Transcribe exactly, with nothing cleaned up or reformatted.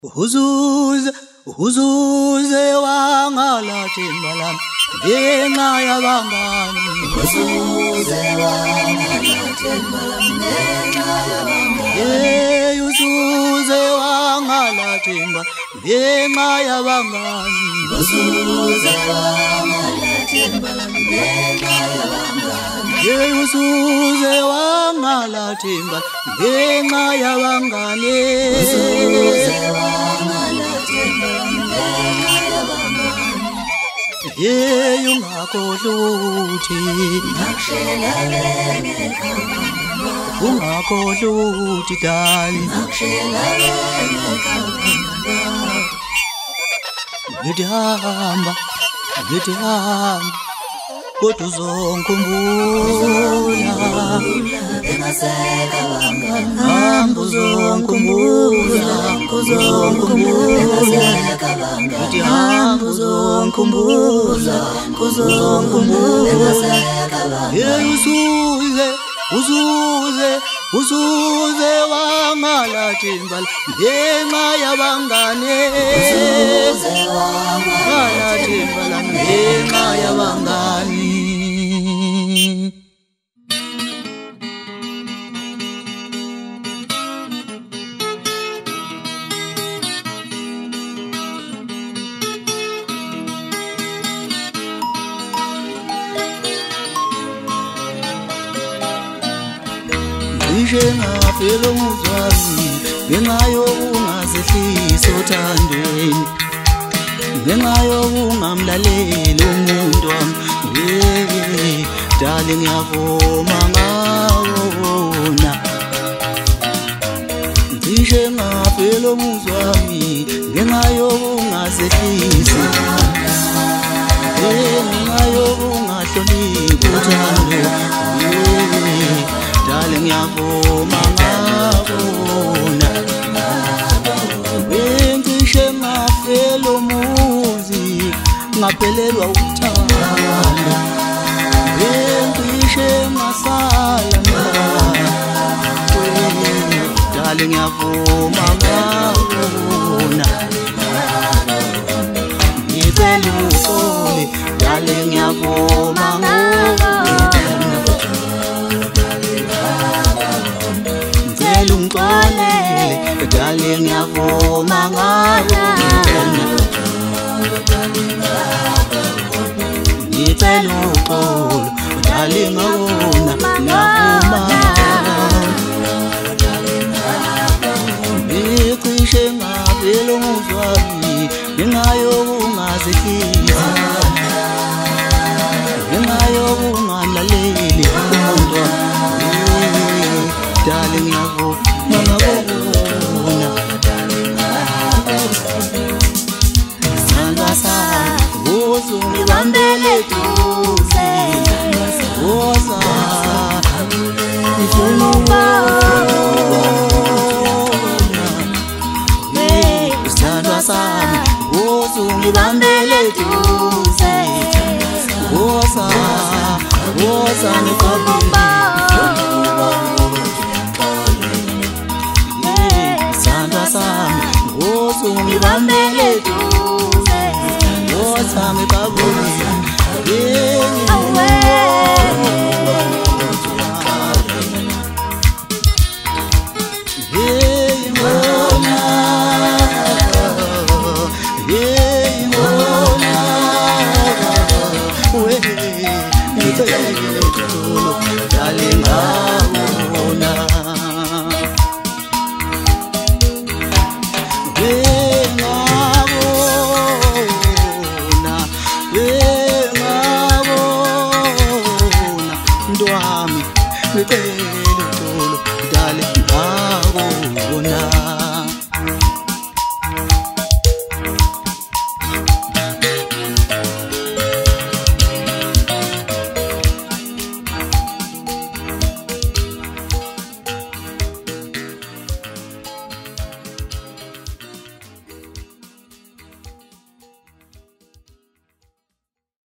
Uzuze, uzuze wangalathi malam ngenxa yabangani. Uzuze wangalathi malam ngenxa yabangani. Hey, uzuze wangalathi malam ngenxa yabangani. Uzuze wangalathi malam ngenxa yabangani. Hey, uzuze wangalathi malam ngenxa yabangani. Uzuze wangalathi malam ngenxa yabangani. Hey, ungakhohluthi Nakushelale ngekhaya. ungakhohluthi dali Nakushelale ngekhaya. ngidihamba ngidihamba kodwa uzongikhumbula Engaseka bangani. hamba uzongikhumbula uzongikhumbula Engaseka bangani. ngidihamba uzongikhumbula uzongikhumbula Engaseka bangani. Hey, uzuze uzuze uzuze wangalathi mbala ngenxa yabangani. Uzuze wangalathi Wangalathi mbala ngenxa yabangani. Ngishe ngafela umuzwami ngenxa yokungazehlisi othandweni, ngenxa yokungamlaleli umuntu wami. Hey, dali ngiyavuma ngawona. Ngishe ngafela umuzwami ngenxa yokungazehlisi, hey, ngenxa yokungahloniphi uthando. Hey, dali ngiyavuma ngawona. Bengishe ngafela umuzi ngaphelelwa ukuthanda, bengishe ngasala ngedwa. Dali ngiyavuma ngawona. Ngicela uxole dali ngiyavuma ngawona. Ngicela ungixolele dali ngiyavuma ngawona. Ngicela uxolo dali ngawona ngiyavuma. Ngicishe ngavela umuzwami ngenxa yokungazehlisi, ngenxa yokungalaleli umuntu wami. Dali ngiyavuma ngawona. Sandwa sami uzungibambele duze, woza ngifuna ukubona. Sandwa sami uzungibambele duze, woza woza ngifuna Sandwa sami uzungibambele duze, woza ngifuna Ngicela